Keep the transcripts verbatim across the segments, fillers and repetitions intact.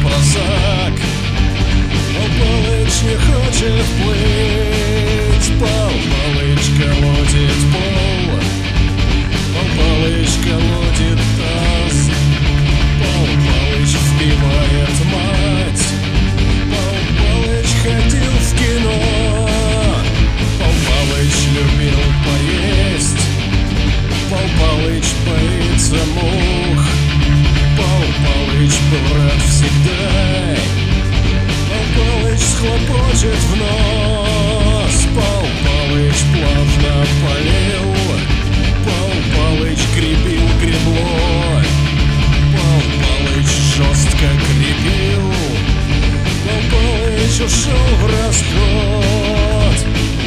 распросак. Пал Палыч не хочет плыть, Пал Палыч колотит пол, Пал Палыч колотит таз, Пал Палыч вбивает мать. Пал Палыч ходил в кино, Пал Палыч любил поесть, Пал Палыч боится мух, Пал Палыч был рад всегда. Пал Палыч схлопочет в нос, Пал Палыч плавно полил, Пал Палыч крепил гребло, Пал Палыч жестко крепил, Пал Палыч ушел в расход.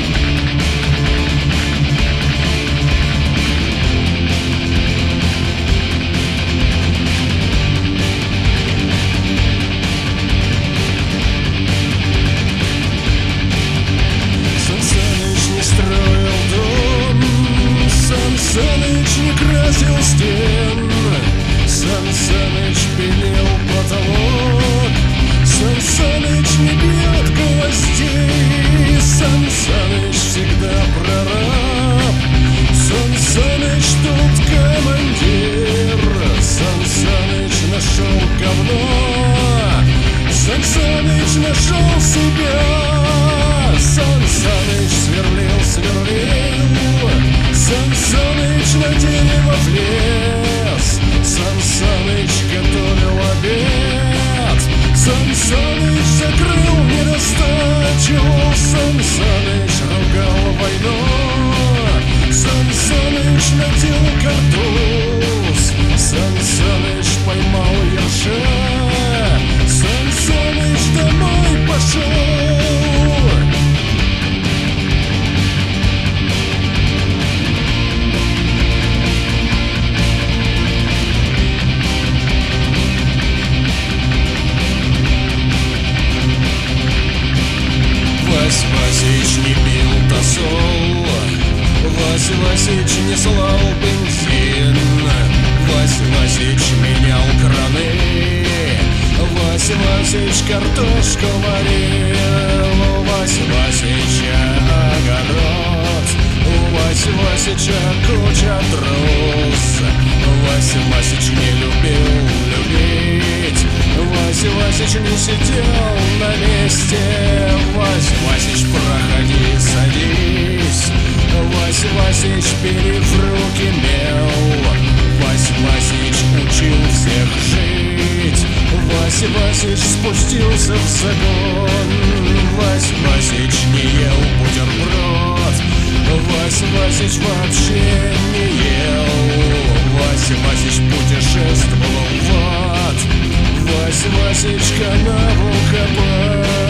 Саныч не красил стен, Сан Саныч пилил потолок, Сан Саныч не бьет гвоздей, Сан Саныч всегда прораб, Сан Саныч тут командир, Сан Саныч нашел говно, Сан Саныч нашел себя, Сан Саныч сверлил, сверлил, Сан Саныч на дерево влез, Сан Саныч готовил обед, Сан Саныч закрыл недостачу, Сан Саныч ругал войну, Сан Саныч надел картуз, Сан Саныч поймал ерша, Сан Саныч домой пошел. Вась Васич не пил тосол, Вась Васич не слал бензин, Вась Васич менял краны, Вась Васич картошку варил, Вась Васича огород, у Вась Васича куча трус, Вась Васич не любил любить, Вась Васич не сидел на месте, Вась Васич проходи, садись, Вась Васич бери в руки мел, Вась Васич учил всех жить, Вась Васич спустился в загон, Вась Васич не ел бутерброд, Вась Васич вообще не ел, Вась Васич путешествовал в ад, Вась Васич канаву копал.